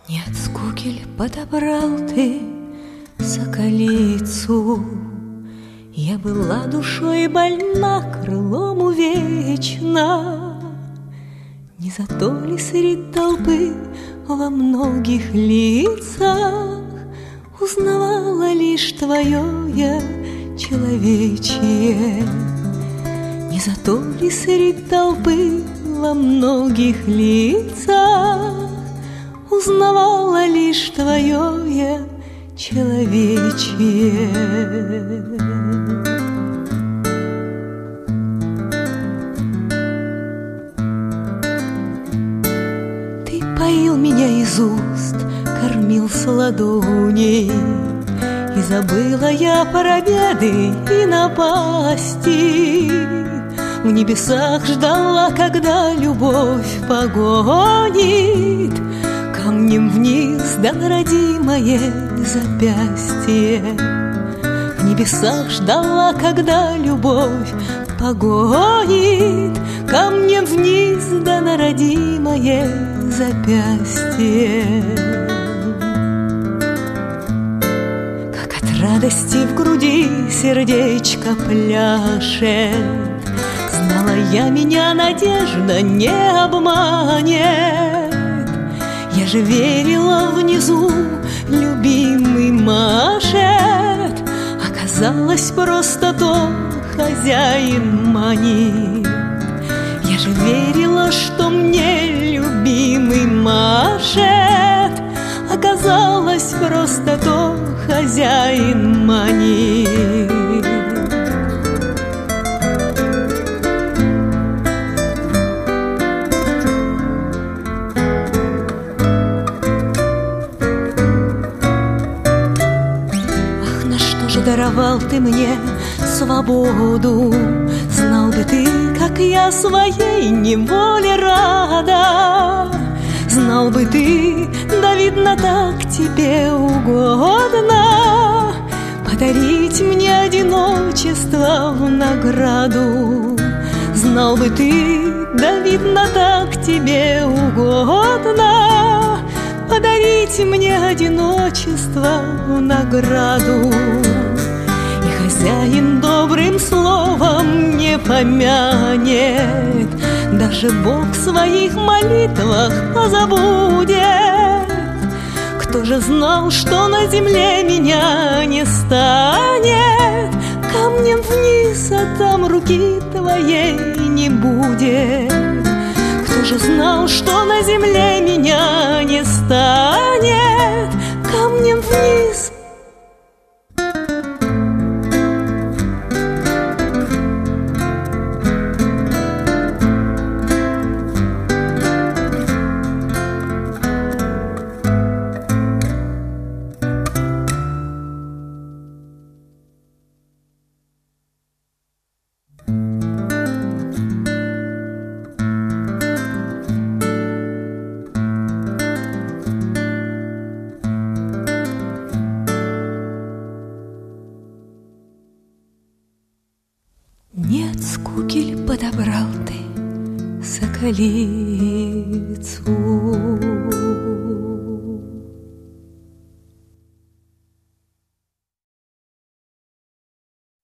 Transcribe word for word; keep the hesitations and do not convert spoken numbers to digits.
Нет скуки ль подобрал ты соколицу? Я была душой больна, крылом увечна. Не за то ли средь толпы во многих лицах узнавала лишь твое я человечье? Не за то ли средь толпы во многих лицах узнавала лишь твое я человечье? Ты поил меня из уст, кормил с ладоней, и забыла я про беды и напасти. В небесах ждала, когда любовь погонит камнем вниз, да на родимое запястье. В небесах ждала, когда любовь погонит камнем вниз, да на родимое запястье. Как от радости в груди сердечко пляшет, знала я, меня надежда не обманет. Я же верила, внизу любимый машет, оказалось, просто то хозяин манит. Я же верила, что мне любимый машет, оказалось, просто то хозяин манит. Даровал ты мне свободу, знал бы ты, как я своей неволе рада. Знал бы ты, да видно так тебе угодно подарить мне одиночество в награду. Знал бы ты, да видно так тебе угодно подарить мне одиночество в награду. Хозяин добрым словом не помянет, даже Бог в своих молитвах позабудет. Кто же знал, что на земле меня не станет? Камнем вниз, а там руки твоей не будет. Кто же знал, что на земле меня не станет? Камнем вниз. Нет скуки ль подобрал ты соколицу?